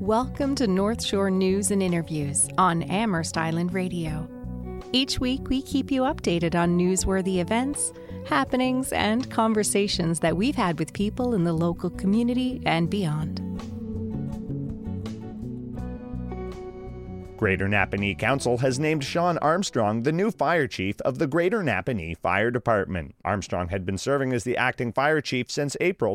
Welcome to North Shore News and Interviews on Amherst Island Radio. Each week, we keep you updated on newsworthy events, happenings, and conversations that we've had with people in the local community and beyond. Greater Napanee Council has named Sean Armstrong the new fire chief of the Greater Napanee Fire Department. Armstrong had been serving as the acting fire chief since April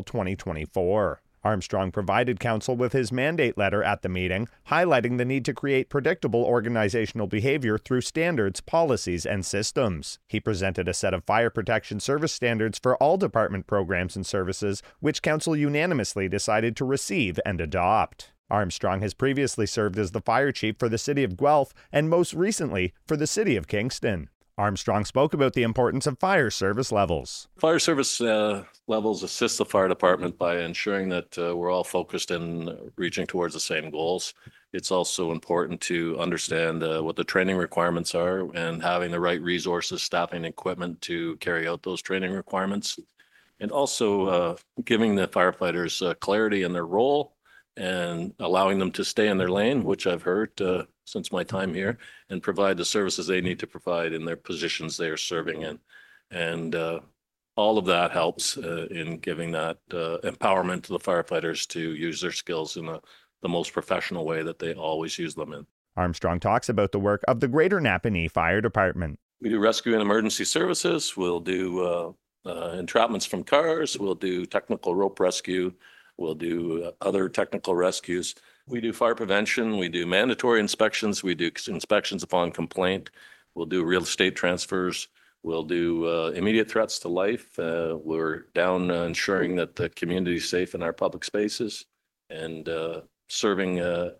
2024. Armstrong provided council with his mandate letter at the meeting, highlighting the need to create predictable organizational behavior through standards, policies, and systems. He presented a set of fire protection service standards for all department programs and services, which council unanimously decided to receive and adopt. Armstrong has previously served as the fire chief for the city of Guelph and most recently for the city of Kingston. Armstrong spoke about the importance of fire service levels. Fire service levels assist the fire department by ensuring that we're all focused in reaching towards the same goals. It's also important to understand what the training requirements are and having the right resources, staffing, equipment to carry out those training requirements. And also giving the firefighters clarity in their role and allowing them to stay in their lane, which I've heard since my time here, and provide the services they need to provide in their positions they are serving in. And all of that helps in giving that empowerment to the firefighters to use their skills in the most professional way that they always use them in. Armstrong talks about the work of the Greater Napanee Fire Department. We do rescue and emergency services. We'll do entrapments from cars. We'll do technical rope rescue. We'll do other technical rescues. We do fire prevention. We do mandatory inspections. We do inspections upon complaint. We'll do real estate transfers. We'll do immediate threats to life. We're down ensuring that the community is safe in our public spaces and serving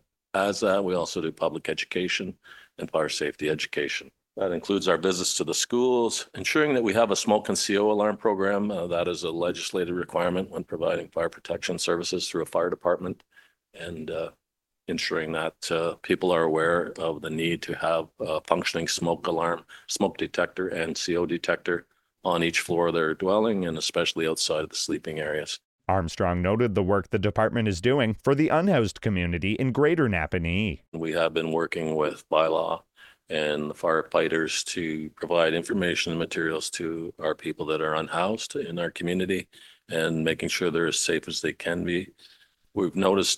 as that. We also do public education and fire safety education. That includes our visits to the schools, ensuring that we have a smoke and CO alarm program. That is a legislative requirement when providing fire protection services through a fire department, and ensuring that people are aware of the need to have a functioning smoke alarm, smoke detector, and CO detector on each floor of their dwelling, and especially outside of the sleeping areas. Armstrong noted the work the department is doing for the unhoused community in Greater Napanee. We have been working with bylaw and the firefighters to provide information and materials to our people that are unhoused in our community and making sure they're as safe as they can be. We've noticed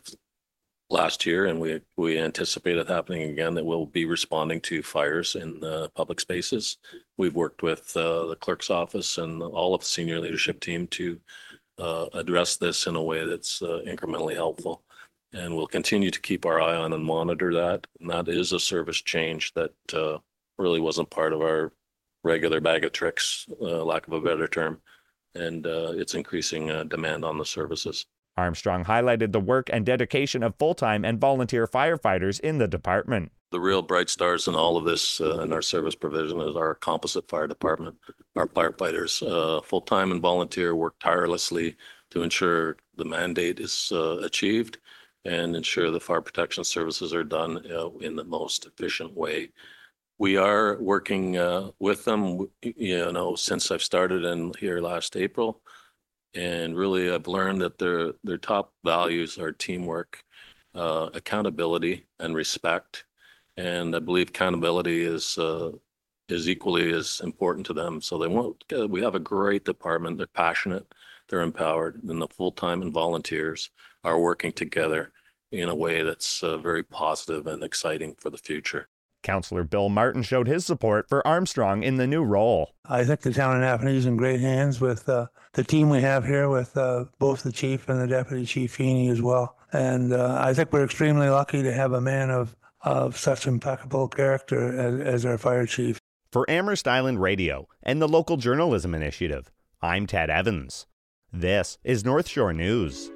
last year, and we anticipate it happening again, that we'll be responding to fires in the public spaces. We've worked with the clerk's office and all of the senior leadership team to address this in a way that's incrementally helpful. And we'll continue to keep our eye on and monitor that. And that is a service change that really wasn't part of our regular bag of tricks, lack of a better term. And it's increasing demand on the services. Armstrong highlighted the work and dedication of full-time and volunteer firefighters in the department. The real bright stars in all of this in our service provision is our composite fire department. Our firefighters, full-time and volunteer, work tirelessly to ensure the mandate is achieved and ensure the fire protection services are done in the most efficient way. We are working with them, since I've started in here last April. And really, I've learned that their top values are teamwork, accountability, and respect. And I believe accountability is equally as important to them. So we have a great department. They're passionate, they're empowered, and the full-time and volunteers are working together in a way that's very positive and exciting for the future. Councillor Bill Martin showed his support for Armstrong in the new role. I think the town of Napanee is in great hands with the team we have here, with both the chief and the deputy chief Feeney as well. And I think we're extremely lucky to have a man of such impeccable character as our fire chief. For Amherst Island Radio and the Local Journalism Initiative, I'm Ted Evans. This is North Shore News.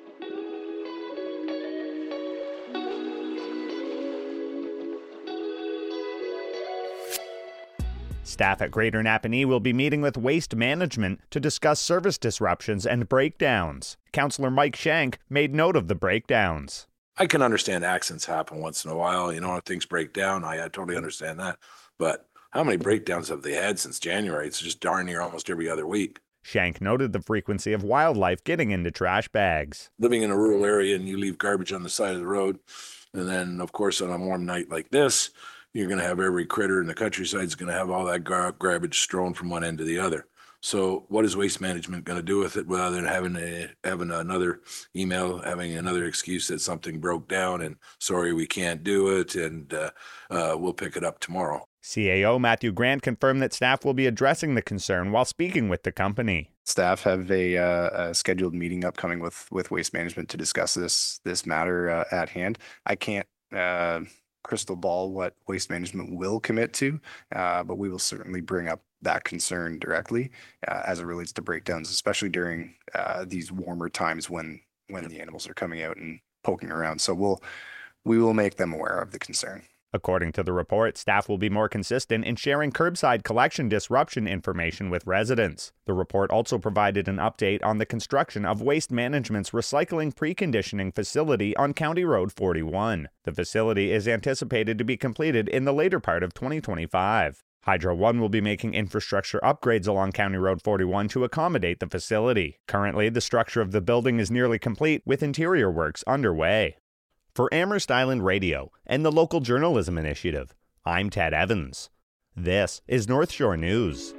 Staff at Greater Napanee will be meeting with Waste Management to discuss service disruptions and breakdowns. Councillor Mike Shank made note of the breakdowns. I can understand accidents happen once in a while. If things break down, I totally understand that. But how many breakdowns have they had since January? It's just darn near almost every other week. Shank noted the frequency of wildlife getting into trash bags. Living in a rural area and you leave garbage on the side of the road, and then, of course, on a warm night like this, you're going to have every critter in the countryside is going to have all that garbage strewn from one end to the other. So what is Waste Management going to do with it rather than having another email, having another excuse that something broke down and sorry, we can't do it, and we'll pick it up tomorrow. CAO Matthew Grant confirmed that staff will be addressing the concern while speaking with the company. Staff have a scheduled meeting upcoming with Waste Management to discuss this matter at hand. I can't crystal ball what Waste Management will commit to, but we will certainly bring up that concern directly as it relates to breakdowns, especially during these warmer times when the animals are coming out and poking around. So we will make them aware of the concern. According to the report, staff will be more consistent in sharing curbside collection disruption information with residents. The report also provided an update on the construction of Waste Management's recycling preconditioning facility on County Road 41. The facility is anticipated to be completed in the later part of 2025. Hydro One will be making infrastructure upgrades along County Road 41 to accommodate the facility. Currently, the structure of the building is nearly complete, with interior works underway. For Amherst Island Radio and the Local Journalism Initiative, I'm Ted Evans. This is North Shore News.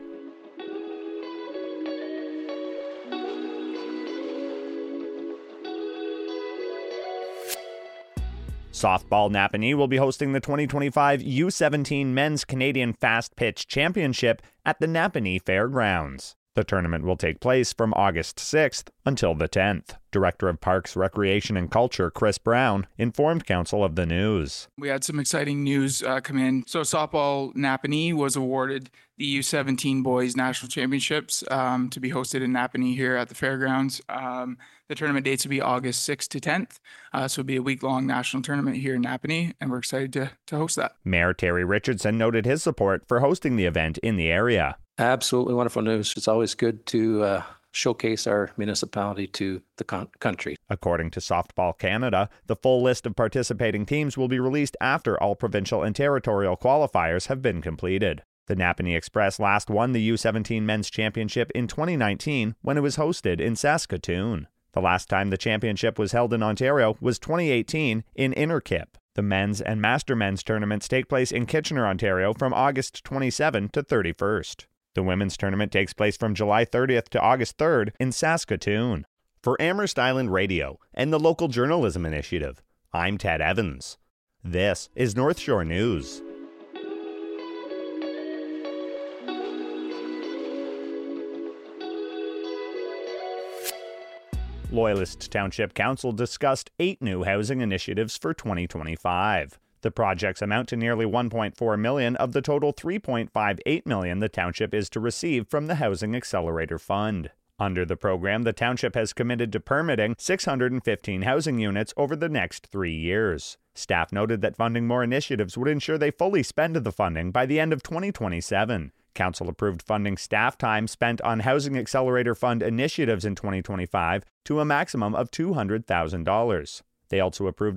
Softball Napanee will be hosting the 2025 U17 Men's Canadian Fast Pitch Championship at the Napanee Fairgrounds. The tournament will take place from August 6th until the 10th. Director of Parks, Recreation and Culture, Chris Brown, informed Council of the news. We had some exciting news come in. So Softball Napanee was awarded the U17 Boys National Championships to be hosted in Napanee here at the fairgrounds. The tournament dates will be August 6th to 10th. So it'll be a week-long national tournament here in Napanee, and we're excited to host that. Mayor Terry Richardson noted his support for hosting the event in the area. Absolutely wonderful news. It's always good to showcase our municipality to the country. According to Softball Canada, the full list of participating teams will be released after all provincial and territorial qualifiers have been completed. The Napanee Express last won the U17 Men's Championship in 2019 when it was hosted in Saskatoon. The last time the championship was held in Ontario was 2018 in Innerkip. The men's and master men's tournaments take place in Kitchener, Ontario from August 27 to 31st. The women's tournament takes place from July 30th to August 3rd in Saskatoon. For Amherst Island Radio and the Local Journalism Initiative, I'm Ted Evans. This is North Shore News. Loyalist Township Council discussed 8 new housing initiatives for 2025. The projects amount to nearly $1.4 million of the total $3.58 million the township is to receive from the Housing Accelerator Fund. Under the program, the township has committed to permitting 615 housing units over the next 3 years. Staff noted that funding more initiatives would ensure they fully spend the funding by the end of 2027. Council approved funding staff time spent on Housing Accelerator Fund initiatives in 2025 to a maximum of $200,000. They also approved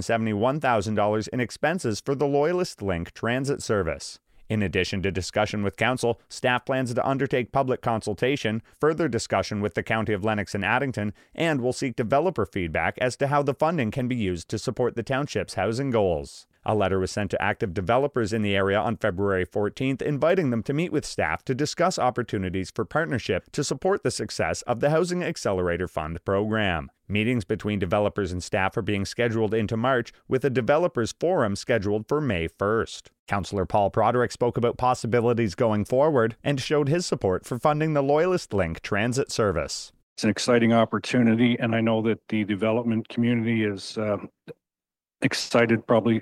$171,000 in expenses for the Loyalist Link transit service. In addition to discussion with Council, staff plans to undertake public consultation, further discussion with the County of Lennox and Addington, and will seek developer feedback as to how the funding can be used to support the township's housing goals. A letter was sent to active developers in the area on February 14th, inviting them to meet with staff to discuss opportunities for partnership to support the success of the Housing Accelerator Fund program. Meetings between developers and staff are being scheduled into March, with a developers forum scheduled for May 1st. Councillor Paul Broderick spoke about possibilities going forward and showed his support for funding the Loyalist Link transit service. It's an exciting opportunity, and I know that the development community is excited. Probably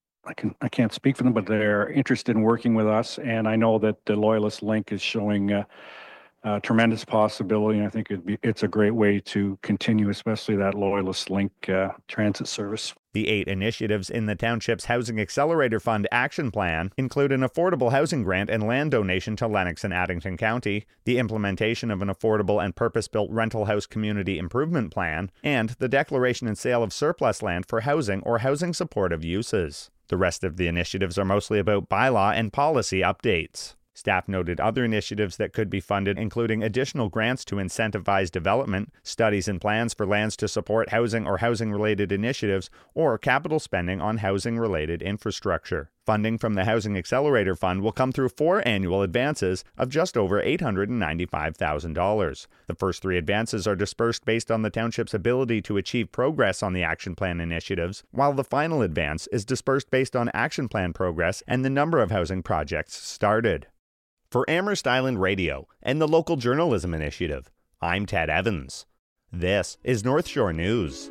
I can't speak for them, but they're interested in working with us, and I know that the Loyalist Link is showing tremendous possibility, and I think it's a great way to continue, especially that Loyalist Link transit service. The 8 initiatives in the township's Housing Accelerator Fund action plan include an affordable housing grant and land donation to Lennox and Addington County, the implementation of an affordable and purpose-built rental house community improvement plan, and the declaration and sale of surplus land for housing or housing supportive uses. The rest of the initiatives are mostly about bylaw and policy updates. Staff noted other initiatives that could be funded, including additional grants to incentivize development, studies and plans for lands to support housing or housing-related initiatives, or capital spending on housing-related infrastructure. Funding from the Housing Accelerator Fund will come through 4 annual advances of just over $895,000. The first 3 advances are dispersed based on the township's ability to achieve progress on the action plan initiatives, while the final advance is dispersed based on action plan progress and the number of housing projects started. For Amherst Island Radio and the Local Journalism Initiative, I'm Ted Evans. This is North Shore News.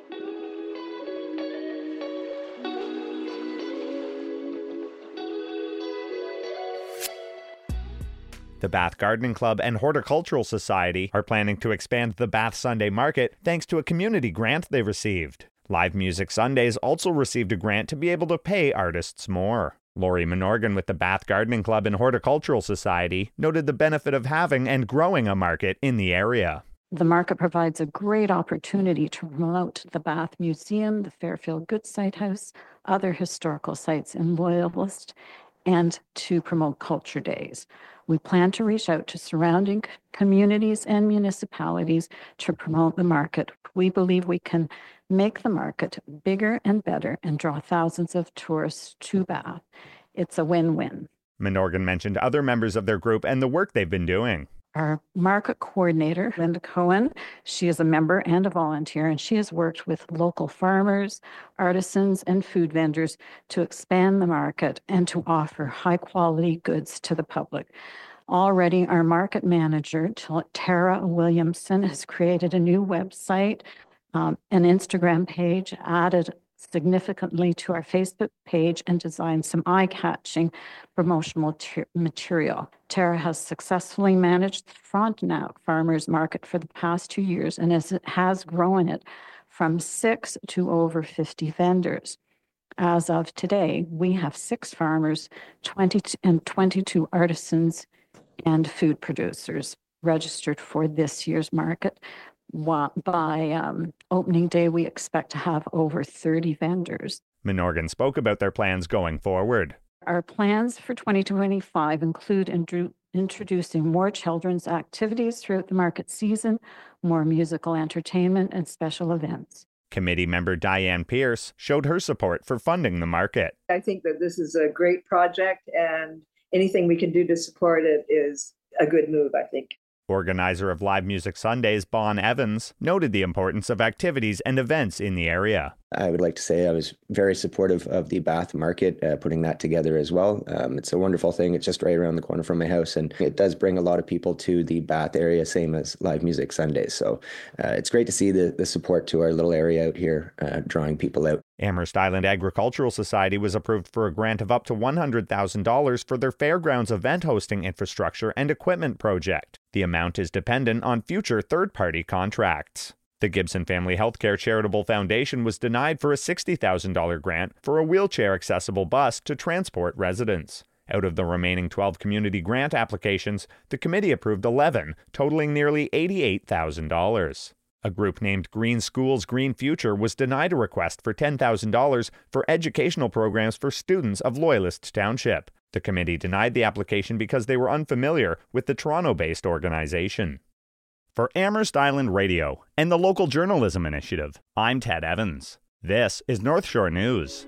The Bath Gardening Club and Horticultural Society are planning to expand the Bath Sunday Market thanks to a community grant they received. Live Music Sundays also received a grant to be able to pay artists more. Lori Menorgan with the Bath Gardening Club and Horticultural Society noted the benefit of having and growing a market in the area. The market provides a great opportunity to promote the Bath Museum, the Fairfield Goods Site House, other historical sites in Loyalist, and to promote culture days. We plan to reach out to surrounding communities and municipalities to promote the market. We believe we can make the market bigger and better and draw thousands of tourists to Bath. It's a win-win. Menorgan mentioned other members of their group and the work they've been doing. Our market coordinator, Linda Cohen, she is a member and a volunteer, and she has worked with local farmers, artisans, and food vendors to expand the market and to offer high-quality goods to the public. Already, our market manager, Tara Williamson, has created a new website, an Instagram page, added significantly to our Facebook page, and designed some eye-catching promotional material. Tara has successfully managed the Frontenac Farmers Market for the past 2 years and has grown it from 6 to over 50 vendors. As of today, we have 6 farmers, 22 artisans and food producers registered for this year's market. By opening day, we expect to have over 30 vendors. Menorgan spoke about their plans going forward. Our plans for 2025 include introducing more children's activities throughout the market season, more musical entertainment, and special events. Committee member Diane Pierce showed her support for funding the market. I think that this is a great project, and anything we can do to support it is a good move, I think. Organizer of Live Music Sundays, Bon Evans, noted the importance of activities and events in the area. I would like to say I was very supportive of the Bath Market, putting that together as well. It's a wonderful thing. It's just right around the corner from my house, and it does bring a lot of people to the Bath area, same as Live Music Sundays. So it's great to see the support to our little area out here, drawing people out. Amherst Island Agricultural Society was approved for a grant of up to $100,000 for their fairgrounds event hosting infrastructure and equipment project. The amount is dependent on future third-party contracts. The Gibson Family Healthcare Charitable Foundation was denied for a $60,000 grant for a wheelchair-accessible bus to transport residents. Out of the remaining 12 community grant applications, the committee approved 11, totaling nearly $88,000. A group named Green Schools Green Future was denied a request for $10,000 for educational programs for students of Loyalist Township. The committee denied the application because they were unfamiliar with the Toronto-based organization. For Amherst Island Radio and the Local Journalism Initiative, I'm Ted Evans. This is North Shore News.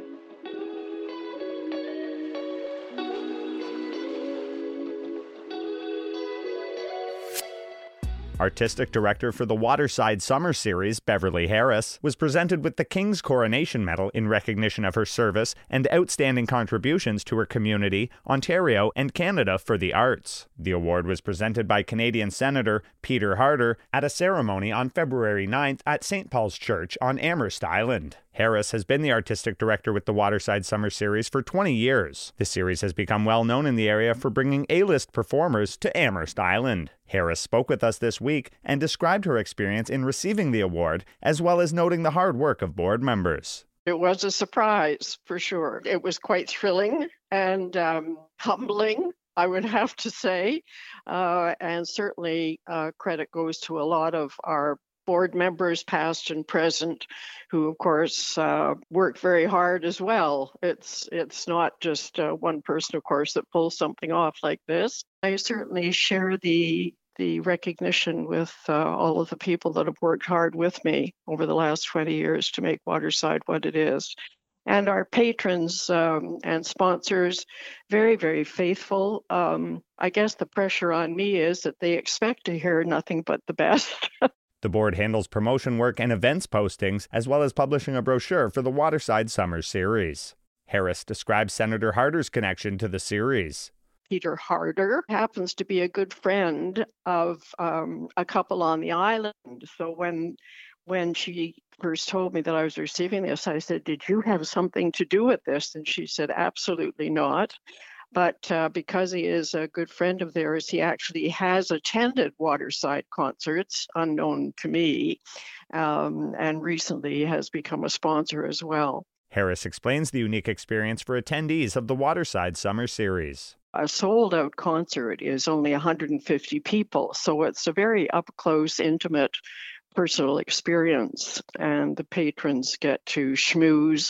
Artistic Director for the Waterside Summer Series, Beverly Harris, was presented with the King's Coronation Medal in recognition of her service and outstanding contributions to her community, Ontario, and Canada for the arts. The award was presented by Canadian Senator Peter Harder at a ceremony on February 9th at St. Paul's Church on Amherst Island. Harris has been the artistic director with the Waterside Summer Series for 20 years. The series has become well known in the area for bringing A-list performers to Amherst Island. Harris spoke with us this week and described her experience in receiving the award, as well as noting the hard work of board members. It was a surprise, for sure. It was quite thrilling and humbling, I would have to say. And certainly credit goes to a lot of our board members, past and present, who of course work very hard as well. It's not just one person, of course, that pulls something off like this. I certainly share the recognition with all of the people that have worked hard with me over the last 20 years to make Waterside what it is. And our patrons and sponsors, very, very faithful. I guess the pressure on me is that they expect to hear nothing but the best. The board handles promotion work and events postings, as well as publishing a brochure for the Waterside Summer Series. Harris describes Senator Harder's connection to the series. Peter Harder happens to be a good friend of a couple on the island. So when she first told me that I was receiving this, I said, "Did you have something to do with this?" And she said, "Absolutely not." But because he is a good friend of theirs, he actually has attended Waterside concerts, unknown to me, and recently has become a sponsor as well. Harris explains the unique experience for attendees of the Waterside Summer Series. A sold-out concert is only 150 people, so it's a very up-close, intimate, personal experience, and the patrons get to schmooze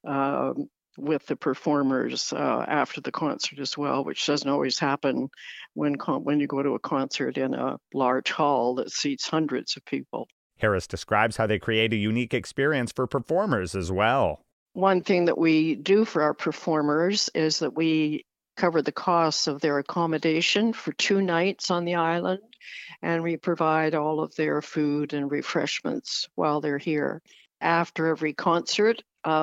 with the performers after the concert as well, which doesn't always happen when you go to a concert in a large hall that seats hundreds of people. Harris describes how they create a unique experience for performers as well. One thing that we do for our performers is that we cover the costs of their accommodation for 2 nights on the island, and we provide all of their food and refreshments while they're here. After every concert,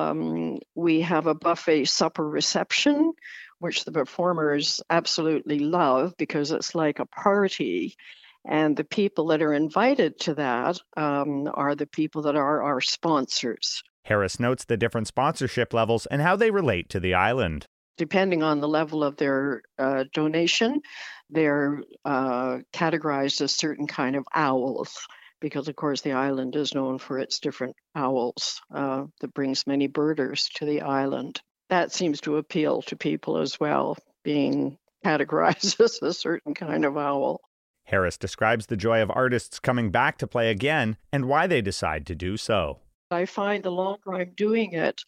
we have a buffet supper reception, which the performers absolutely love because it's like a party. And the people that are invited to that are the people that are our sponsors. Harris notes the different sponsorship levels and how they relate to the island. Depending on the level of their donation, they're categorized as certain kind of owls, because of course the island is known for its different owls that brings many birders to the island. That seems to appeal to people as well, being categorized as a certain kind of owl. Harris describes the joy of artists coming back to play again and why they decide to do so. I find the longer I'm doing it,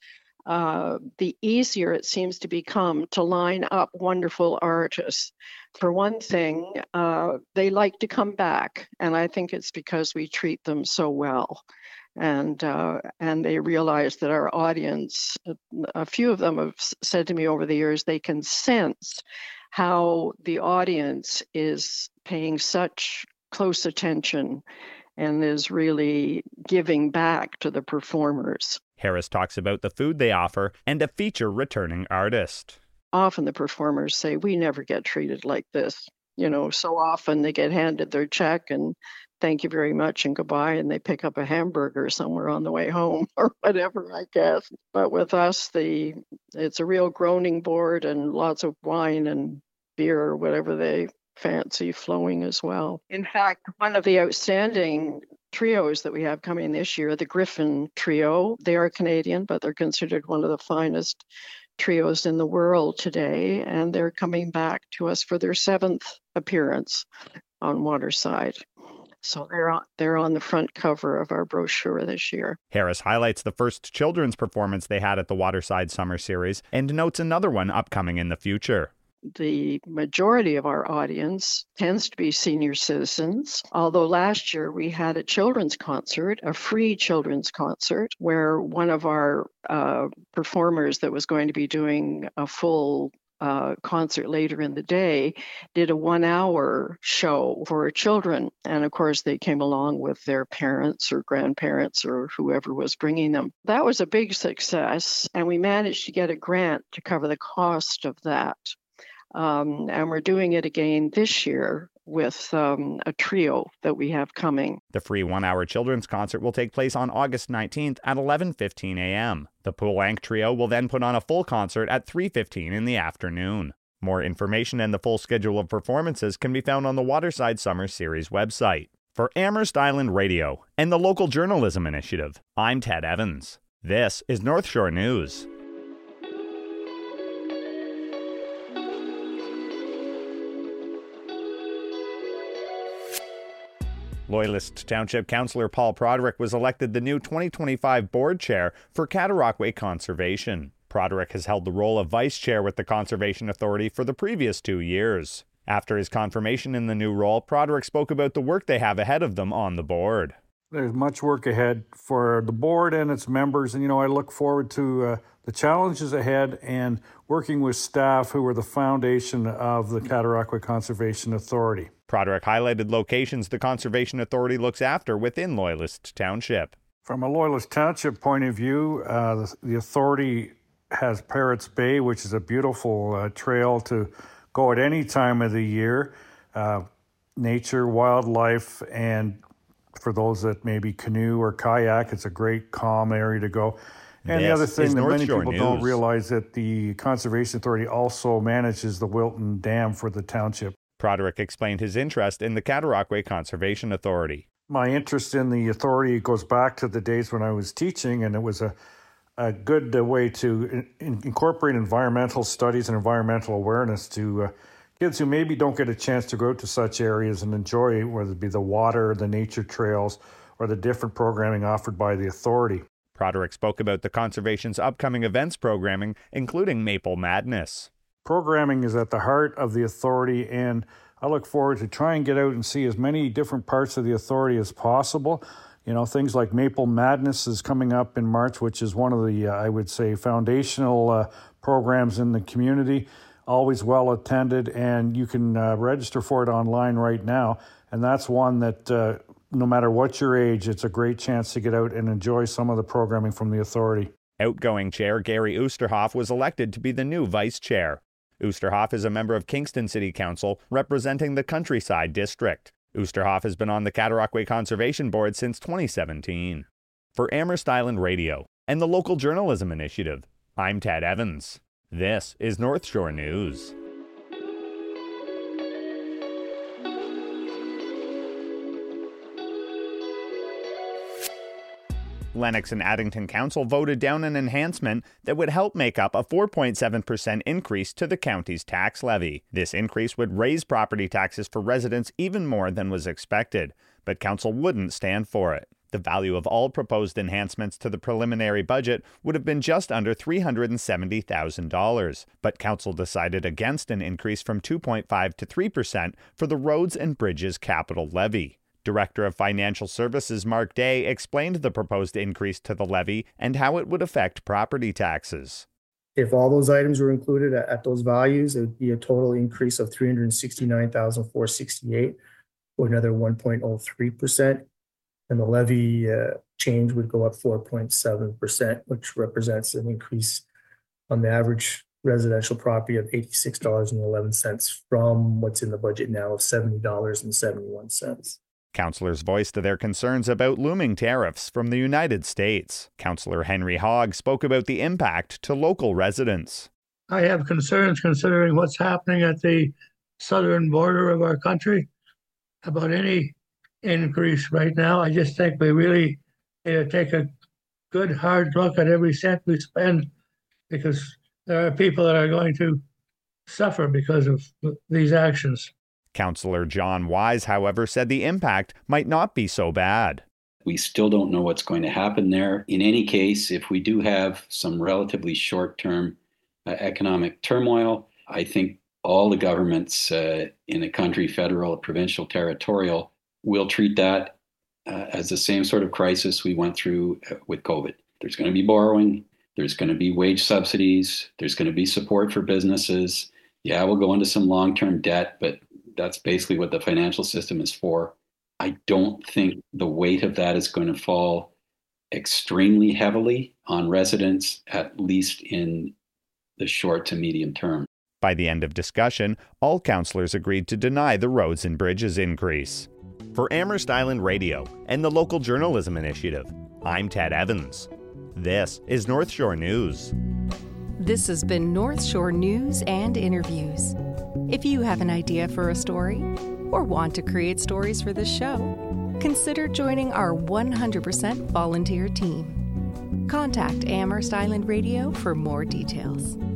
the easier it seems to become to line up wonderful artists. For one thing, they like to come back, and I think it's because we treat them so well. And they realize that our audience, a few of them have said to me over the years, they can sense how the audience is paying such close attention and is really giving back to the performers. Harris talks about the food they offer and a feature returning artist. Often the performers say, "We never get treated like this." You know, so often they get handed their check and thank you very much and goodbye, and they pick up a hamburger somewhere on the way home or whatever, I guess. But with us, it's a real groaning board and lots of wine and beer or whatever they fancy flowing as well. In fact, one of the outstanding trios that we have coming this year, the Griffin Trio, they are Canadian, but they're considered one of the finest trios in the world today, and they're coming back to us for their 7th appearance on Waterside. So they're on the front cover of our brochure this year. Harris highlights the first children's performance they had at the Waterside Summer Series and notes another one upcoming in the future. The majority of our audience tends to be senior citizens, although last year we had a children's concert, a free children's concert, where one of our performers that was going to be doing a full concert later in the day did a 1-hour show for children. And of course, they came along with their parents or grandparents or whoever was bringing them. That was a big success, and we managed to get a grant to cover the cost of that. And we're doing it again this year with a trio that we have coming. The free 1-hour children's concert will take place on August 19th at 11:15 a.m. The Poulenc Trio will then put on a full concert at 3:15 in the afternoon. More information and the full schedule of performances can be found on the Waterside Summer Series website. For Amherst Island Radio and the Local Journalism Initiative, I'm Ted Evans. This is North Shore News. Loyalist Township Councillor Paul Broderick was elected the new 2025 board chair for Cataraqui Conservation. Broderick has held the role of vice chair with the Conservation Authority for the previous 2 years. After his confirmation in the new role, Broderick spoke about the work they have ahead of them on the board. There's much work ahead for the board and its members, and I look forward to the challenges ahead and working with staff who are the foundation of the Cataraqui Conservation Authority. Broderick highlighted locations the Conservation Authority looks after within Loyalist Township. From a Loyalist Township point of view, the authority has Parrots Bay, which is a beautiful trail to go at any time of the year. Nature, wildlife, and for those that maybe canoe or kayak, it's a great calm area to go. And the other thing that many people don't realize that the Conservation Authority also manages the Wilton Dam for the township. Broderick explained his interest in the Cataraqui Conservation Authority. My interest in the authority goes back to the days when I was teaching, and it was a good way to incorporate environmental studies and environmental awareness to kids who maybe don't get a chance to go out to such areas and enjoy, whether it be the water, the nature trails, or the different programming offered by the authority. Broderick spoke about the Conservation's upcoming events programming, including Maple Madness. Programming is at the heart of the authority, and I look forward to try and get out and see as many different parts of the authority as possible. Things like Maple Madness is coming up in March, which is one of the, I would say, foundational programs in the community. Always well attended, and you can register for it online right now. And that's one that, no matter what your age, it's a great chance to get out and enjoy some of the programming from the authority. Outgoing Chair Gary Oosterhoff was elected to be the new Vice Chair. Oosterhoff is a member of Kingston City Council, representing the Countryside District. Oosterhoff has been on the Cataraqui Conservation Board since 2017. For Amherst Island Radio and the Local Journalism Initiative, I'm Ted Evans. This is North Shore News. Lennox and Addington Council voted down an enhancement that would help make up a 4.7% increase to the county's tax levy. This increase would raise property taxes for residents even more than was expected, but council wouldn't stand for it. The value of all proposed enhancements to the preliminary budget would have been just under $370,000, but council decided against an increase from 2.5% to 3% for the Roads and Bridges capital levy. Director of Financial Services Mark Day explained the proposed increase to the levy and how it would affect property taxes. If all those items were included at those values, it would be a total increase of $369,468, or another 1.03%. And the levy change would go up 4.7%, which represents an increase on the average residential property of $86.11 from what's in the budget now of $70.71. Councillors voiced their concerns about looming tariffs from the United States. Councillor Henry Hogg spoke about the impact to local residents. I have concerns considering what's happening at the southern border of our country about any increase right now. I just think we really need to take a good hard look at every cent we spend, because there are people that are going to suffer because of these actions. Councillor John Wise, however, said the impact might not be so bad. We still don't know what's going to happen there. In any case, if we do have some relatively short-term economic turmoil, I think all the governments in the country, federal, provincial, territorial, will treat that as the same sort of crisis we went through with COVID. There's going to be borrowing. There's going to be wage subsidies. There's going to be support for businesses. Yeah, we'll go into some long-term debt, but that's basically what the financial system is for. I don't think the weight of that is going to fall extremely heavily on residents, at least in the short to medium term. By the end of discussion, all councillors agreed to deny the Roads and Bridges increase. For Amherst Island Radio and the Local Journalism Initiative, I'm Ted Evans. This is North Shore News. This has been North Shore News and Interviews. If you have an idea for a story or want to create stories for this show, consider joining our 100% volunteer team. Contact Amherst Island Radio for more details.